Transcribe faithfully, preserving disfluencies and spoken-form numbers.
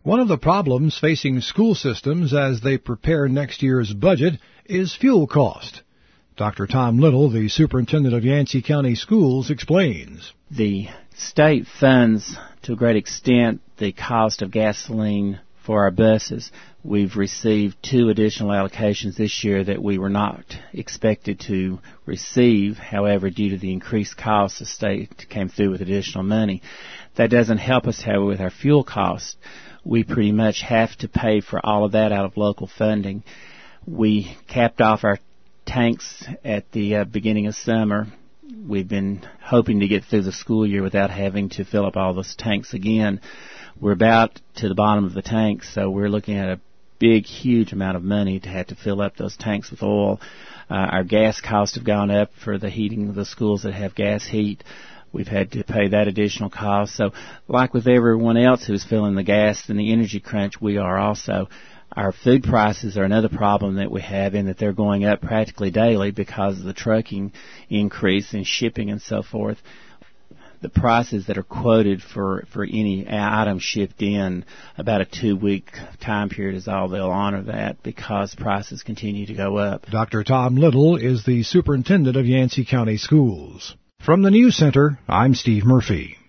One of the problems facing school systems as they prepare next year's budget is fuel cost. Doctor Tom Little, the superintendent of Yancey County Schools, explains. The state funds, to a great extent, the cost of gasoline for our buses. We've received two additional allocations this year that we were not expected to receive. However, due to the increased costs, the state came through with additional money. That doesn't help us, however, with our fuel costs. We pretty much have to pay for all of that out of local funding. We capped off our tanks at the uh, beginning of summer. We've been hoping to get through the school year without having to fill up all those tanks again. We're about to the bottom of the tanks, so we're looking at a big, huge amount of money to have to fill up those tanks with oil. Uh, our gas costs have gone up for the heating of the schools that have gas heat. We've had to pay that additional cost. So like with everyone else who's filling the gas and the energy crunch, we are also. Our food prices are another problem that we have in that they're going up practically daily because of the trucking increase in shipping and so forth. The prices that are quoted for, for any item shipped in, about a two-week time period is all they'll honor that because prices continue to go up. Doctor Tom Little is the superintendent of Yancey County Schools. From the News Center, I'm Steve Murphy.